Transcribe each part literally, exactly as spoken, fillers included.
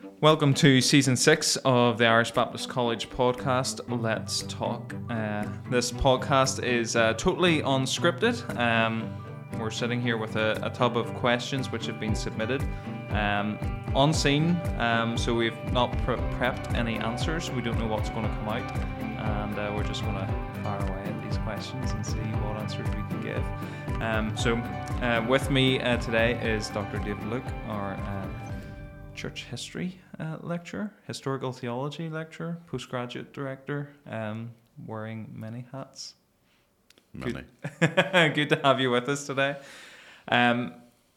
Welcome to season six of the Irish Baptist College podcast, Let's Talk. Uh, this podcast is uh, totally unscripted. Um, we're sitting here with a, a tub of questions which have been submitted um, unseen, um, so we've not pre- prepped any answers. We don't know what's going to come out, and uh, we're just going to fire away at these questions and see what answers we can give. Um, so uh, with me uh, today is Doctor David Luke, our uh, church history uh, lecturer, historical theology lecturer, postgraduate director, um, wearing many hats. Many. Good. Good to have you with us today. Um,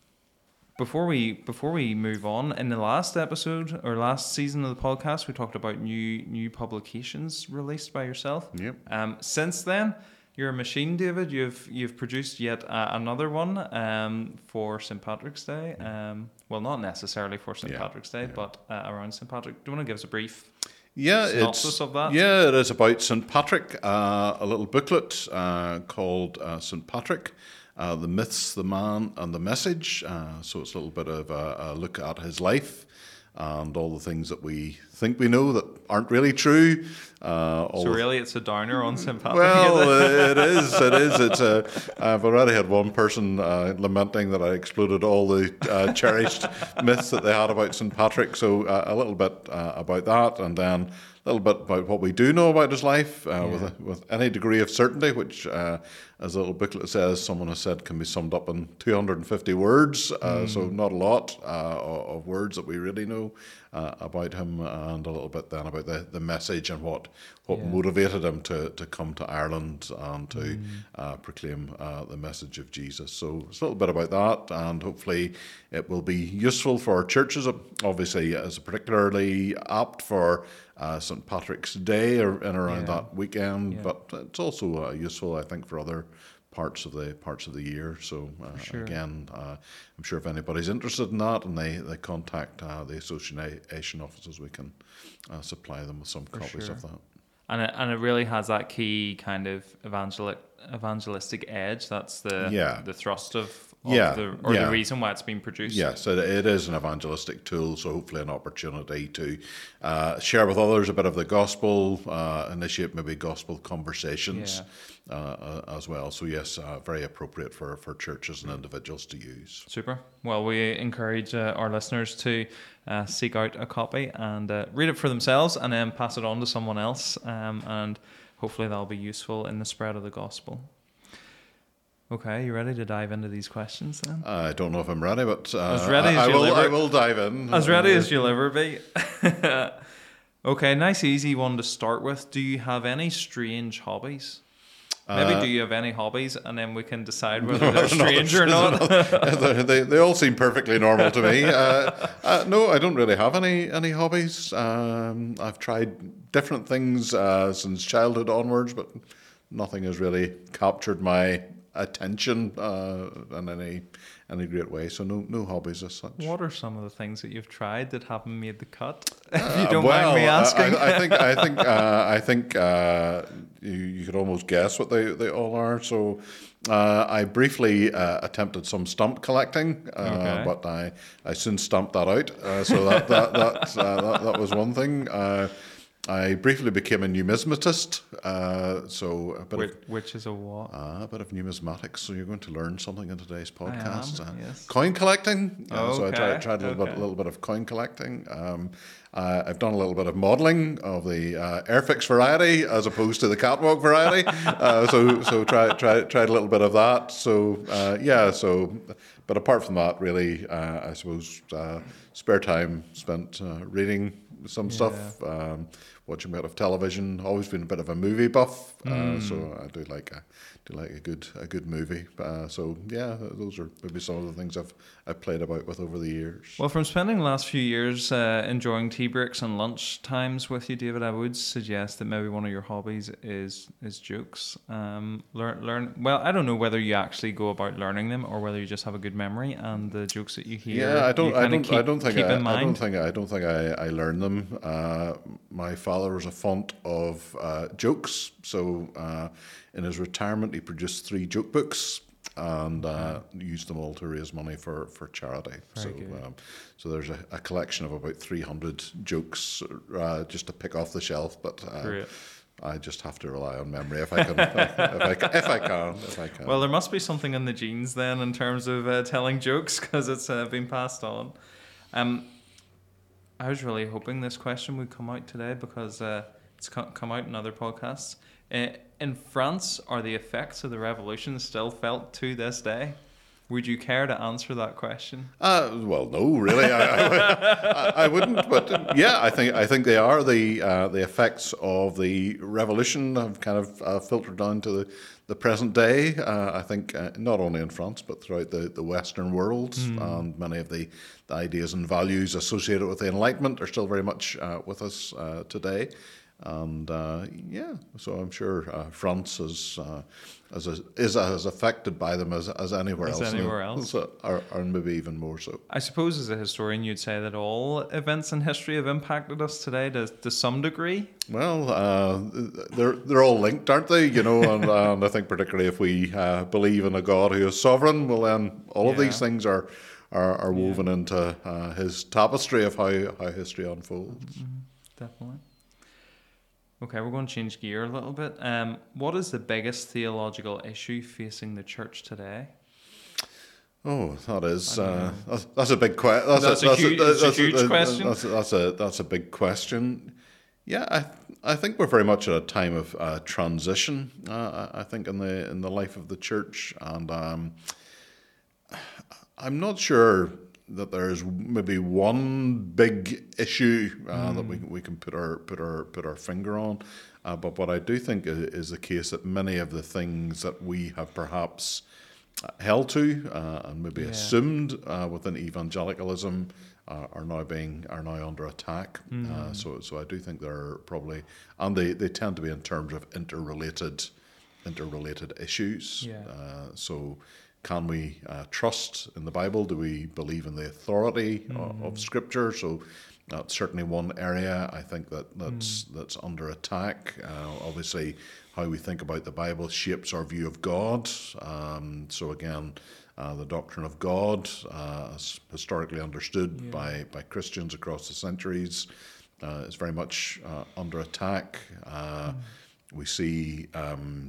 before we before we move on, in the last episode or last season of the podcast, we talked about new new publications released by yourself. Yep. Um, since then, you're a machine, David. You've you've produced yet uh, another one um, for Saint Patrick's Day. Um, well, not necessarily for Saint Yeah, Patrick's Day, yeah. but uh, around Saint Patrick. Do you want to give us a brief Yeah, synopsis it's of that? yeah, it is about Saint Patrick. Uh, a little booklet uh, called uh, Saint Patrick, uh, the myths, the man, and the message. Uh, so it's a little bit of a, a look at his life and all the things that we think we know that aren't really true. Uh, all So the- really, it's a downer on Saint Patrick. Well, is it? it is. It is. It's a. I've already had one person uh, lamenting that I exploded all the uh, cherished myths that they had about Saint Patrick. So uh, a little bit uh, about that, and then a little bit about what we do know about his life, uh, Yeah. with a, with any degree of certainty, which, uh, as the little booklet says, someone has said can be summed up in two hundred fifty words. Uh, So not a lot uh, of of words that we really know uh, about him, and a little bit then about the, the message and what what Yeah. motivated him to, to come to Ireland and to uh, proclaim uh, the message of Jesus. So it's a little bit about that, and hopefully it will be useful for our churches. Obviously, it's particularly apt for uh, Saint Patrick's Day or in around Yeah. that weekend, Yeah. but it's also uh, useful, I think, for other parts of the parts of the year. So uh, sure. again, uh, I'm sure if anybody's interested in that and they, they contact uh, the association offices, we can uh, supply them with some copies sure. of that. And it, and it really has that key kind of evangelic, evangelistic edge. That's the Yeah. the thrust of, of Yeah, the, or yeah. the reason why it's been produced. Yes, it, it is an evangelistic tool, so hopefully an opportunity to uh, share with others a bit of the gospel, uh, initiate maybe gospel conversations uh, uh, as well. So yes, uh, very appropriate for, for churches and individuals to use. Super. Well, we encourage uh, our listeners to uh, seek out a copy and uh, read it for themselves, and then pass it on to someone else, um, and hopefully that'll be useful in the spread of the gospel. Okay, you ready to dive into these questions then? I don't know if I'm ready, but uh, As ready as I, I you'll will. ever- I will dive in. As ready as you'll ever be. Okay, nice easy one to start with. Do you have any strange hobbies? Maybe Uh, do you have any hobbies, and then we can decide whether they're strange or not. they, they, they all seem perfectly normal to me. Uh, uh, no, I don't really have any any hobbies. Um, I've tried different things uh, since childhood onwards, but nothing has really captured my attention uh, in any any great way. So no no hobbies as such. What are some of the things that you've tried that haven't made the cut? If you don't Uh, well, mind me I- asking. I, I think I think uh, I think uh, you, you could almost guess what they, they all are. So uh, I briefly uh, attempted some stamp collecting, uh, Okay. but I, I soon stamped that out. Uh, so that that that, uh, that that was one thing. Uh, I briefly became a numismatist. Uh, so a bit which, of which is a what? uh, a bit of numismatics, so you're going to learn something in today's podcast. am, Uh, yes. Coin collecting. Uh, So I Okay, tried, tried a little, bit, okay. a little bit of coin collecting. Um, uh, I've done a little bit of modelling of the uh, Airfix variety as opposed to the catwalk variety. uh, so so tried tried tried a little bit of that. So uh, yeah. So, but apart from that, really, uh, I suppose uh, spare time spent uh, reading some stuff. Um, watching a bit of television. Always been a bit of a movie buff, uh, so I do like a do like a good a good movie. Uh, so yeah, those are maybe some of the things I've I've played about with over the years. Well, from spending the last few years uh, enjoying tea breaks and lunch times with you, David, I would suggest that maybe one of your hobbies is is jokes. Um, learn learn. Well, I don't know whether you actually go about learning them or whether you just have a good memory and the jokes that you hear. Yeah, I don't, you I kinda don't, keep, I don't think, keep I, in mind. I don't think, I don't think I, I learned them. Uh, my father was a font of uh, jokes, so uh, in his retirement he produced three joke books. and uh, used them all to raise money for, for charity. Very so good. um, so there's a, a collection of about three hundred jokes uh, just to pick off the shelf, but uh, Great. I just have to rely on memory if I can, if I can, if I can, if I can. Well, there must be something in the genes then in terms of uh, telling jokes, because it's uh, been passed on. Um, I was really hoping this question would come out today, because uh, it's co- come out in other podcasts. Uh, in France, are the effects of the revolution still felt to this day? Would you care to answer that question? Uh, well, no, really, I, I, I wouldn't. But yeah, I think I think they are. The uh, the effects of the revolution have kind of uh, filtered down to the, the present day. Uh, I think uh, not only in France but throughout the, the Western world, mm. and many of the, the ideas and values associated with the Enlightenment are still very much uh, with us uh, today. And uh, yeah, so I'm sure uh, France is uh, as a, is as affected by them as as anywhere as else, anywhere else, so, or, or maybe even more so. I suppose as a historian, you'd say that all events in history have impacted us today to to some degree. Well, uh, they're they're all linked, aren't they? You know, and, and I think particularly if we uh, believe in a God who is sovereign, well then all of yeah. these things are are, are woven yeah. into uh, his tapestry of how how history unfolds. Mm-hmm. Definitely. Okay, we're going to change gear a little bit. Um, what is the biggest theological issue facing the church today? Oh, that is uh, that's, that's a big question. That's, that's, a, that's, a, huge, a, that's, that's a huge a, question. That's a, that's a that's a big question. Yeah, I I think we're very much at a time of uh, transition. Uh, I think in the in the life of the church, and um, I'm not sure that there's maybe one big issue uh, mm. that we we can put our put our put our finger on, uh, but what I do think is the case that many of the things that we have perhaps held to uh, and maybe yeah. assumed uh, within evangelicalism uh, are now being are now under attack. Mm. Uh, so so I do think they're probably, and they, they tend to be in terms of interrelated interrelated issues. Yeah. Uh, so. Can we uh, trust in the Bible? Do we believe in the authority mm. of, of Scripture? So that's certainly one area I think that that's mm. that's under attack. Uh, obviously, how we think about the Bible shapes our view of God. Um, so again, uh, the doctrine of God, uh, as historically understood yeah. by by Christians across the centuries, uh, is very much uh, under attack. Uh, mm. We see. Um,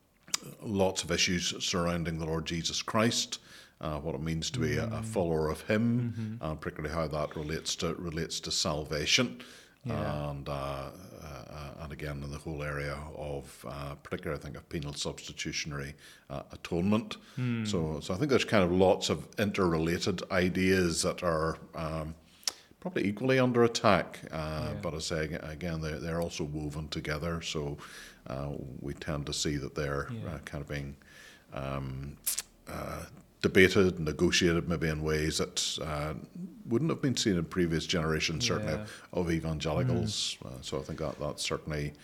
Lots of issues surrounding the Lord Jesus Christ, uh, what it means to be a, a follower of Him, mm-hmm. uh, particularly how that relates to relates to salvation, yeah. and uh, uh, and again in the whole area of uh, particularly I think of penal substitutionary uh, atonement. Mm. So so I think there's kind of lots of interrelated ideas that are. Um, Probably equally under attack, uh, yeah. but I say again, they're, they're also woven together. So uh, we tend to see that they're yeah. uh, kind of being um, uh, debated, negotiated, maybe in ways that uh, wouldn't have been seen in previous generations, certainly yeah. of, of evangelicals. Mm. Uh, so I think that that's certainly.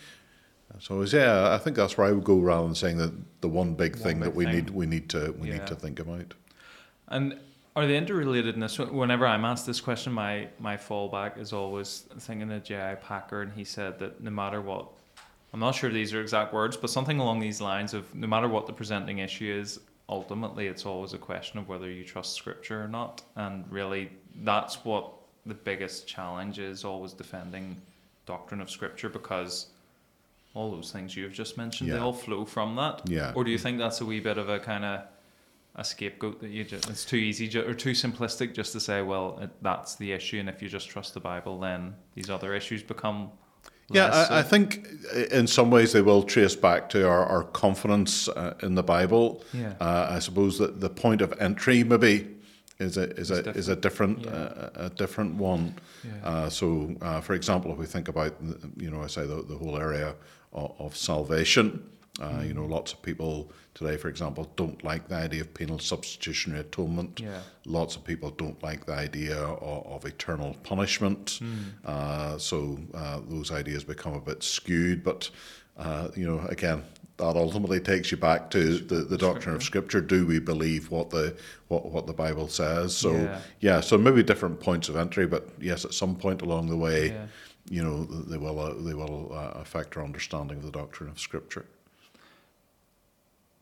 So yeah, I think that's where I would go rather than saying that the one big one thing big that we thing. need we need to we yeah. need to think about. And. Are the interrelatedness, whenever I'm asked this question, my, my fallback is always thinking of J I Packer, and he said that no matter what, I'm not sure these are exact words, but something along these lines of no matter what the presenting issue is, ultimately it's always a question of whether you trust Scripture or not. And really, that's what the biggest challenge is, always defending doctrine of Scripture, because all those things you've just mentioned, yeah. they all flow from that. Yeah. Or do you think that's a wee bit of a kind of a scapegoat that you just, it's too easy ju- or too simplistic just to say, well, it, that's the issue, and if you just trust the Bible, then these other issues become yeah less, I, so. I think in some ways they will trace back to our, our confidence uh, in the Bible. yeah. uh, I suppose that the point of entry maybe is a is it's a different. is a different yeah. uh, a different one. yeah. uh, so uh, for example, if we think about you know I say the, the whole area of, of salvation. Uh, you know, lots of people today, for example, don't like the idea of penal substitutionary atonement. Yeah. Lots of people don't like the idea of, of eternal punishment. Mm. Uh, so uh, those ideas become a bit skewed. But, uh, you know, again, that ultimately takes you back to the, the doctrine of Scripture. Do we believe what the what, what the Bible says? So, yeah. yeah, so maybe different points of entry. But, yes, at some point along the way, yeah. you know, they will, uh, they will uh, affect our understanding of the doctrine of Scripture.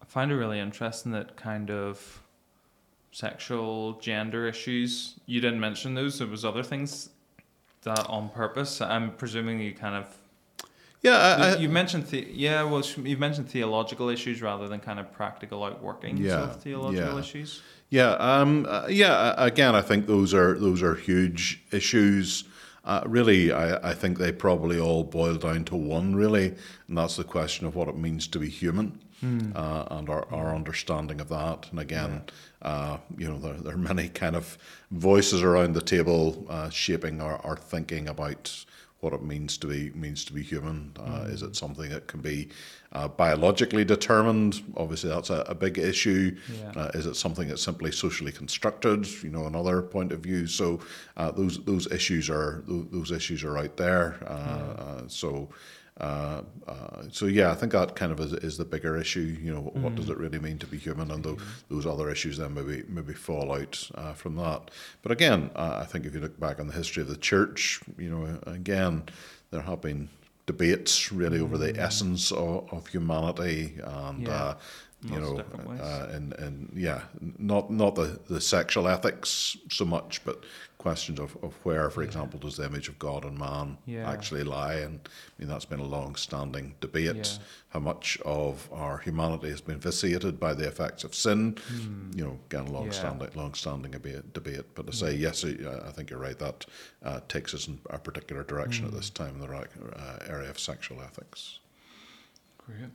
find it really interesting that kind of sexual gender issues, you didn't mention those. There was other things that on purpose. I'm presuming you kind of Yeah, I, I, you mentioned the, yeah, well, you mentioned theological issues rather than kind of practical outworkings Yeah, of theological yeah. issues. Yeah, um, uh, yeah. Again, I think those are those are huge issues. Uh, really, I, I think they probably all boil down to one, really, and that's the question of what it means to be human, Mm. uh, and our, our understanding of that. And again, uh, you know, there, there are many kind of voices around the table uh, shaping our, our thinking about what it means to be means to be human. Uh, Mm. Is it something that can be uh, biologically determined? Obviously, that's a, a big issue. Yeah. Uh, is it something that's simply socially constructed? You know, another point of view. So uh, those those issues are those, those issues are out there. Uh, Yeah. uh, so. Uh, uh, so yeah, I think that kind of is, is the bigger issue. You know, what does it really mean to be human, and those, those other issues then maybe maybe fall out uh, from that. But again, uh, I think if you look back on the history of the church, you know, again, there have been debates really over the essence of, of humanity, and Yeah. uh, you Lots of know, different ways. uh, and and yeah, not not the, the sexual ethics so much, but questions of, of where, for example, does the image of God and man Yeah. actually lie? And I mean, that's been a long-standing debate. Yeah. How much of our humanity has been vitiated by the effects of sin? Hmm. You know, again, long-standing, long-standing debate. debate. But to say yes, I I think you're right. That uh, takes us in a particular direction at this time in the right, uh, area of sexual ethics. Great.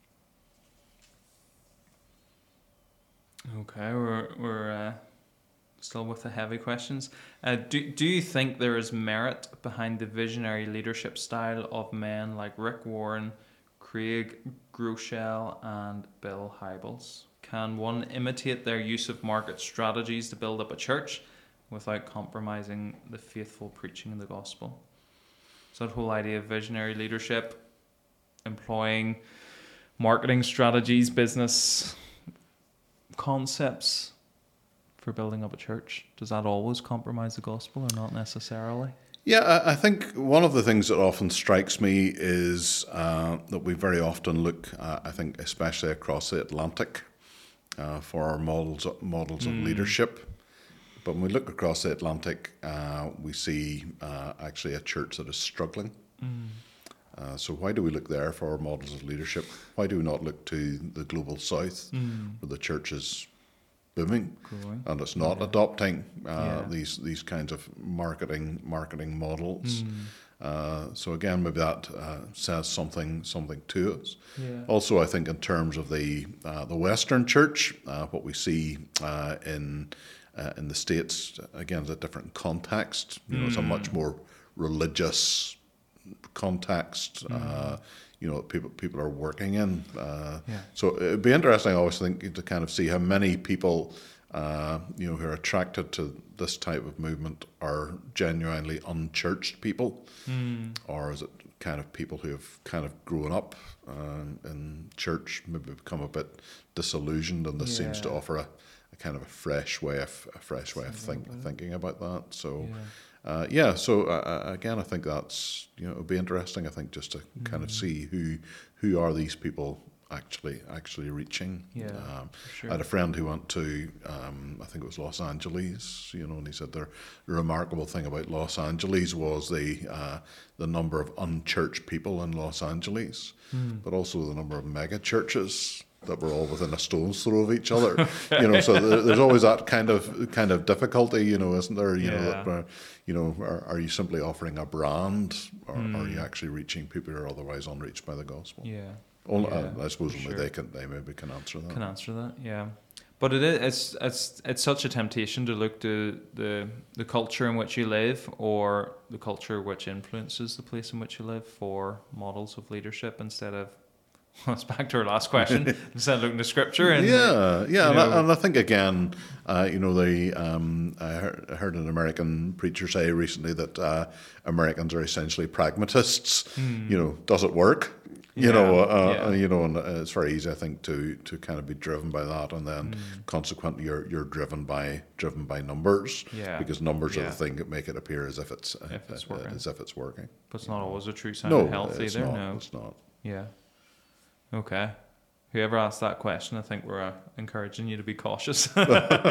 Okay, we're we're uh, still with the heavy questions. Uh, do do you think there is merit behind the visionary leadership style of men like Rick Warren, Craig Groeschel, and Bill Hybels? Can one imitate their use of market strategies to build up a church without compromising the faithful preaching of the gospel? So that whole idea of visionary leadership, employing marketing strategies, business concepts for building up a church, does that always compromise the gospel or not necessarily? Yeah, I, I think one of the things that often strikes me is uh, that we very often look, uh, I think, especially across the Atlantic, uh, for our models models of leadership. But when we look across the Atlantic, uh, we see uh, actually a church that is struggling. Mm. Uh, so why do we look there for our models of leadership? Why do we not look to the global south, Mm. where the church is booming Growing. and it's not adopting uh, Yeah. these these kinds of marketing marketing models? Mm. Uh, so again, maybe that uh, says something something to us. Yeah. Also, I think in terms of the uh, the Western church, uh, what we see uh, in uh, in the States again is a different context. You know, it's a much more religious context. Uh, you know, people people are working in. Uh, Yeah. So it'd be interesting, I always think, to kind of see how many people, uh, you know, who are attracted to this type of movement are genuinely unchurched people, Mm. or is it kind of people who have kind of grown up uh, in church, maybe become a bit disillusioned, and this seems to Yeah. offer a, a kind of a fresh way of a fresh way of Thinking think, about it. thinking about that. So. Yeah. Uh, yeah, so uh, again, I think that's, you know, it'll be interesting. I think just to kind of see who who are these people actually actually reaching. Yeah, Um, for sure. I had a friend who went to, um, I think it was Los Angeles, you know, and he said the remarkable thing about Los Angeles was the uh, the number of unchurched people in Los Angeles, Mm. but also the number of mega churches that were all within a stone's throw of each other. You know, so there, there's always that kind of kind of difficulty, you know, isn't there? You know, Yeah. that, uh, you know, are, are you simply offering a brand, or are Mm. you actually reaching people who are otherwise unreached by the gospel? Yeah. Only, Yeah, uh, I suppose for only sure. they can, they maybe can answer that. Can answer that, yeah. But it is it's it's it's such a temptation to look to the the culture in which you live, or the culture which influences the place in which you live, for models of leadership, instead of, well, it's back to our last question, instead of looking to scripture. And yeah, yeah, you and I, know- and I think again, uh, you know, the um, I heard, I heard an American preacher say recently that uh, Americans are essentially pragmatists. You know, does it work? You Yeah, know, uh, yeah. you know, and uh, it's very easy, I think, to to kind of be driven by that, and then Mm. consequently, you're you're driven by driven by numbers, Yeah, because numbers are yeah. the thing that make it appear as if it's uh, If it's uh, working. as if it's working. But it's not always a true sign No, of health it's either. not. No. It's not. Yeah. Okay. whoever asked that question, I think we're uh, encouraging you to be cautious. Because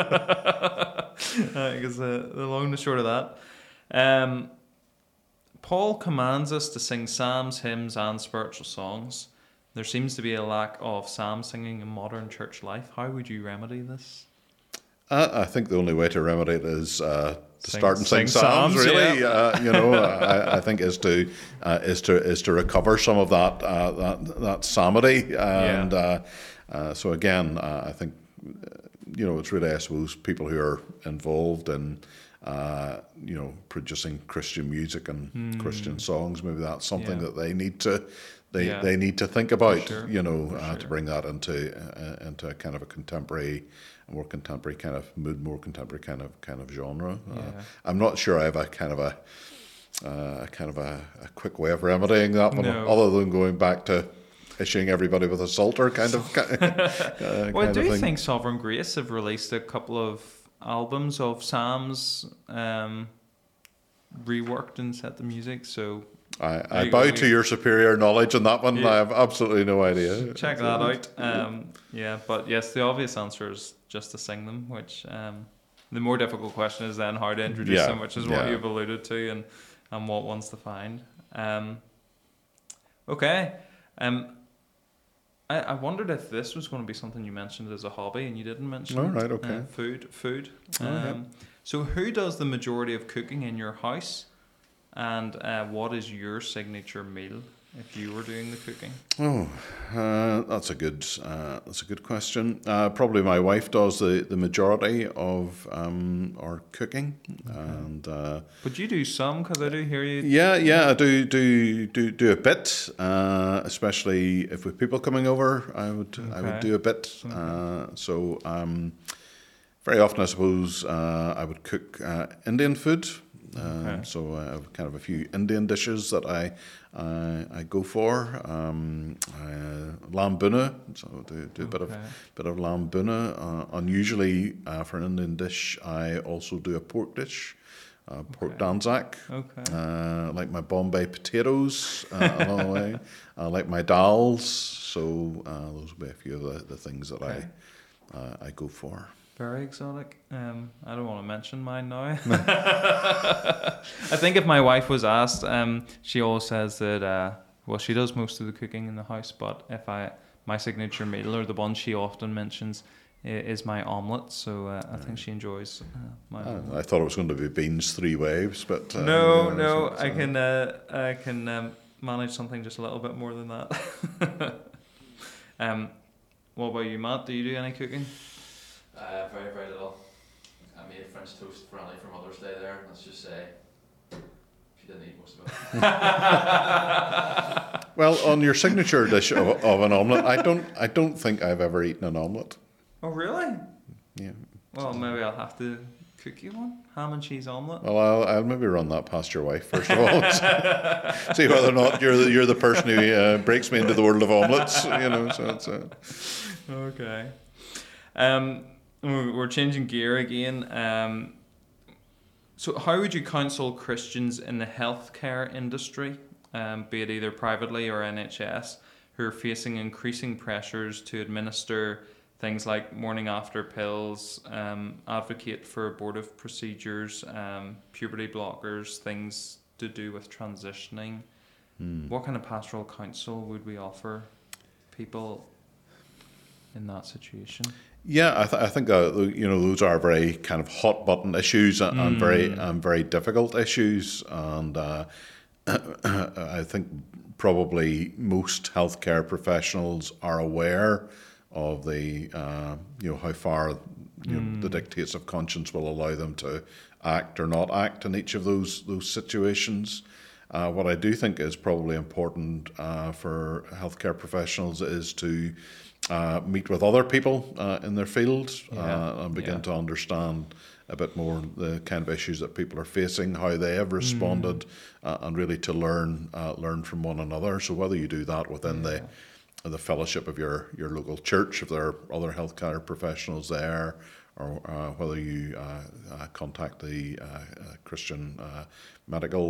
uh, the long and the short of that. Um, Paul commands us to sing psalms, hymns, and spiritual songs. There seems to be a lack of psalm singing in modern church life. How would you remedy this? Uh, I think the only way to remedy it is uh, to Sing- start and sing, sing psalms. psalms, Really, yeah. uh, you know, I, I think is to uh, is to is to recover some of that uh, that that psalmody, and Yeah. uh, uh, so again, uh, I think uh, you know it's really, I suppose, people who are involved in uh, you know producing Christian music and Christian songs. Maybe that's something Hmm. Yeah. that they need to. They, Yeah. they need to think about, sure. you know, For uh, to sure. bring that into uh, into a kind of a contemporary, more contemporary kind of mood, more contemporary kind of kind of genre. Uh, Yeah. I'm not sure I have a kind of a uh, kind of a, a quick way of remedying that one, No. other than going back to issuing everybody with a psalter kind of. uh, Well, I kind do of thing. think Sovereign Grace have released a couple of albums of psalms, um, reworked and set to music. So I, There I you bow go. to your superior knowledge on that one. Yeah. I have absolutely no idea. check that out. Um, yeah, but yes, the obvious answer is just to sing them. Which um, the more difficult question is then how to introduce Yeah, them, which is what yeah. you've alluded to, and and what ones to find. Um, okay. Um, I, I wondered if this was going to be something you mentioned as a hobby, and you didn't mention All it. right, okay. Uh, food, food. Oh, yeah. Um, so, who does the majority of cooking in your house, and uh, what is your signature meal if you were doing the cooking? Oh, uh, that's a good uh, that's a good question. Uh, probably my wife does the, the majority of um, our cooking, and uh, But you do some, because I do hear you. yeah, yeah, I do do do do a bit, uh, especially if with people coming over. I would I would Okay. do a bit. Okay. Uh, so um, very often, I suppose, uh, I would cook uh, Indian food. Um, Okay. So I have kind of a few Indian dishes that I I, I go for. Um, uh, lamb bhuna, so do, do a bit of Okay. bit of lamb bhuna. Uh, unusually uh, for an Indian dish, I also do a pork dish, uh, pork Okay. danzak. Okay. Uh, I like my Bombay potatoes uh, along the way. I like my dals. So uh, those would be a few of the, the things that Okay. I uh, I go for. Very exotic. Um, I don't want to mention mine now. I think if my wife was asked, um, she always says that, uh, well, she does most of the cooking in the house, but if I, my signature meal, or the one she often mentions, i- is my omelette. So uh, I think she enjoys uh, my Uh, omelette. I thought it was going to be beans three waves, but uh, No, yeah, no, so- I so- can, uh, I can um, manage something just a little bit more than that. um, what about you, Matt? Do you do any cooking? Uh, very, very little. I made French toast for Annie for Mother's Day there. Let's just say she didn't eat most of it. Well, on your signature dish of, of an omelette, I don't I don't think I've ever eaten an omelette. Oh, really? Yeah. Well, maybe I'll have to cook you one. Ham and cheese omelette. Well, I'll, I'll maybe run that past your wife first of all. See whether or not you're the, you're the person who uh, breaks me into the world of omelettes. You know, so it's. Uh, Okay. Um, we're we're changing gear again. Um, so how would you counsel Christians in the healthcare industry, um, be it either privately or N H S, who are facing increasing pressures to administer things like morning after pills, um, advocate for abortive procedures, um, puberty blockers, things to do with transitioning? What kind of pastoral counsel would we offer people in that situation? Yeah, I, th- I think uh, you know those are very kind of hot button issues and, and very and very difficult issues, and uh, I think probably most healthcare professionals are aware of the uh, you know how far you know, the dictates of conscience will allow them to act or not act in each of those those situations. Uh, what I do think is probably important uh, for healthcare professionals is to uh, meet with other people uh, in their field Yeah, uh, and begin yeah. to understand a bit more the kind of issues that people are facing, how they have responded, uh, and really to learn uh, learn from one another. So whether you do that within the the fellowship of your, your local church, if there are other healthcare professionals there, or uh, whether you uh, uh, contact the uh, uh, Christian uh, medical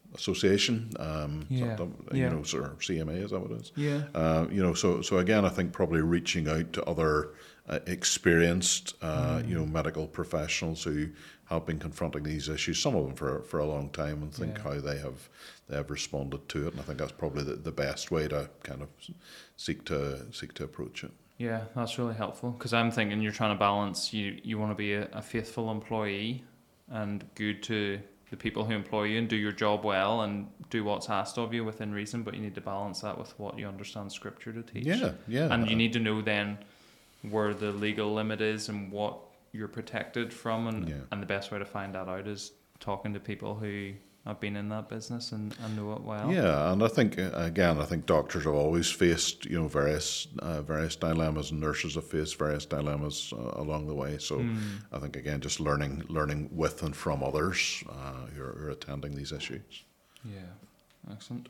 association. Um, Yeah. so, Yeah. You know, sort of C M A, is that what it is? Yeah. Uh, you know, so so again, I think probably reaching out to other uh, experienced, uh, Mm. you know, medical professionals who have been confronting these issues, some of them for for a long time, and think Yeah. how they have they have responded to it. And I think that's probably the, the best way to kind of seek to seek to approach it. Yeah, that's really helpful, because I'm thinking you're trying to balance, you you want to be a, a faithful employee and good to the people who employ you and do your job well and do what's asked of you within reason, but you need to balance that with what you understand Scripture to teach. Yeah, yeah. And you need to know then where the legal limit is and what you're protected from, and, Yeah. and the best way to find that out is talking to people who have been in that business and, and know it well. Yeah, and I think uh, again, I think doctors have always faced, you know, various uh, various dilemmas, and nurses have faced various dilemmas uh, along the way. So Mm. I think again, just learning learning with and from others uh, who, are, who are attending these issues. Yeah, excellent.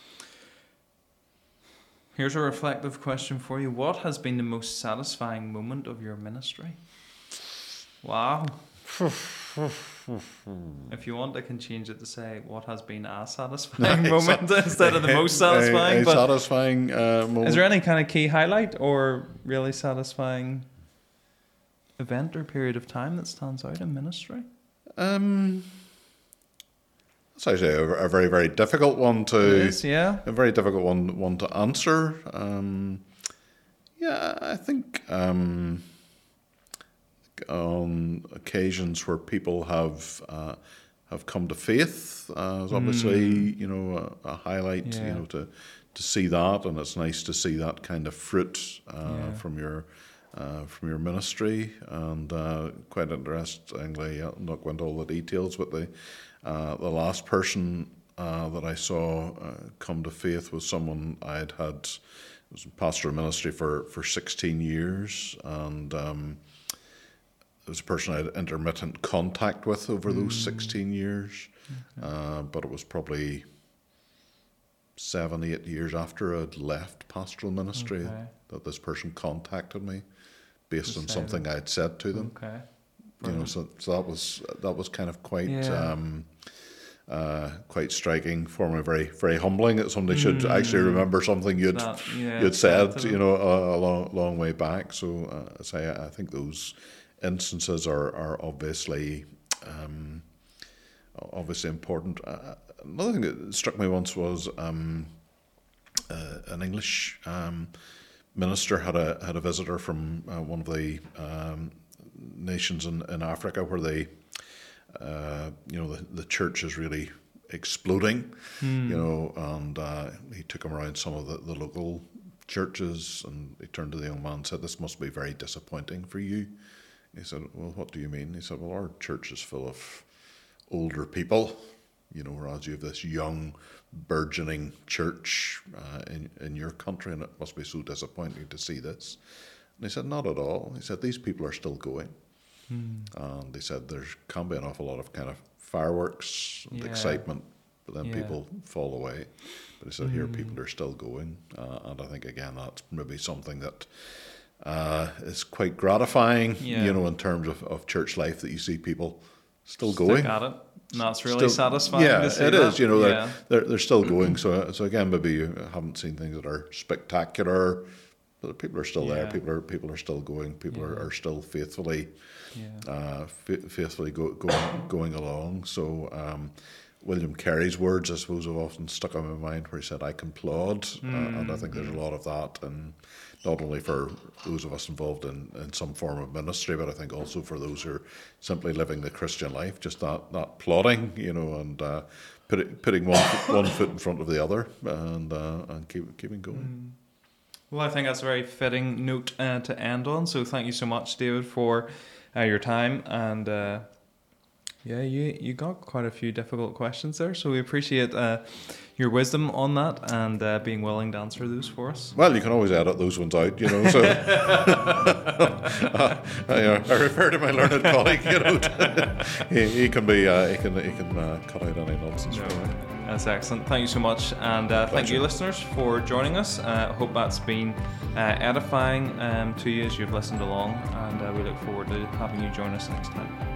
Here's a reflective question for you. What has been the most satisfying moment of your ministry? Wow. If you want, I can change it to say, what has been a satisfying moment instead of the most satisfying. A, a but satisfying uh, moment. is there any kind of key highlight or really satisfying event or period of time that stands out in ministry? Um, that's actually a, a very very difficult one to. It is, yeah. A very difficult one one to answer. Um, yeah, I think um, on occasions where people have uh, have come to faith uh, is obviously Mm. you know a, a highlight. Yeah. You know to to see that, and it's nice to see that kind of fruit uh, Yeah. from your. Uh, from your ministry, and uh, quite interestingly, I'll not go into all the details, but the uh, the last person uh, that I saw uh, come to faith was someone I'd had was in pastoral ministry for, for sixteen years, and um, it was a person I had intermittent contact with over those Mm. sixteen years, Okay. uh, but it was probably seven, eight years after I'd left pastoral ministry Okay. that this person contacted me based To on say something I'd said to them. Okay. You know, Brilliant. so so that was that was kind of quite Yeah. um, uh, quite striking for me. Very very humbling that somebody should actually Mm. remember something you'd That, yeah, you'd said, to you them. know, a, a long long way back. So uh, so I, I think those instances are are obviously um, obviously important. Uh, another thing that struck me once was um, uh, an English um, minister had a had a visitor from uh, one of the um, nations in, in Africa where they, uh, you know, the, the church is really exploding, Mm. you know, and uh, he took him around some of the, the local churches, and he turned to the young man and said, "This must be very disappointing for you." He said, "Well, what do you mean?" He said, "Well, our church is full of older people, you know, whereas you have this young, burgeoning church uh, in in your country, and it must be so disappointing to see this." And he said, "Not at all." He said, "These people are still going." Mm. And they said there can be an awful lot of kind of fireworks and Yeah. excitement, but then Yeah. people fall away. But he said, here Mm. people are still going. Uh, and I think, again, that's maybe something that uh, is quite gratifying, Yeah. you know, in terms of, of church life, that you see people still Stick going. at it. And that's really Still- satisfying Yeah, to see it that. is. You know, they're, yeah. they're, they're still going. So, so again, maybe you haven't seen things that are spectacular, but people are still there. Yeah. People are people are still going. People Yeah. are, are still faithfully Yeah. uh, fa- faithfully go, going going along. So um, William Carey's words, I suppose, have often stuck in my mind, where he said, "I can plod," uh, and I think there's a lot of that, and not only for those of us involved in, in some form of ministry, but I think also for those who are simply living the Christian life, just that that plodding, you know, and uh, put, putting one foot, one foot in front of the other, and uh, and keep keeping going. Well, I think that's a very fitting note uh, to end on. So thank you so much, David, for uh, your time. And uh, yeah, you, you got quite a few difficult questions there. So we appreciate uh, your wisdom on that and uh, being willing to answer those for us. Well, you can always edit those ones out, you know. So uh, I, uh, I refer to my learned colleague, you know. he, he can be, uh, he can, he can uh, cut out any nonsense. No, for me. that's excellent. Thank you so much. And uh, thank you, Pleasure. listeners, for joining us. I uh, hope that's been uh, edifying um, to you as you've listened along. And uh, we look forward to having you join us next time.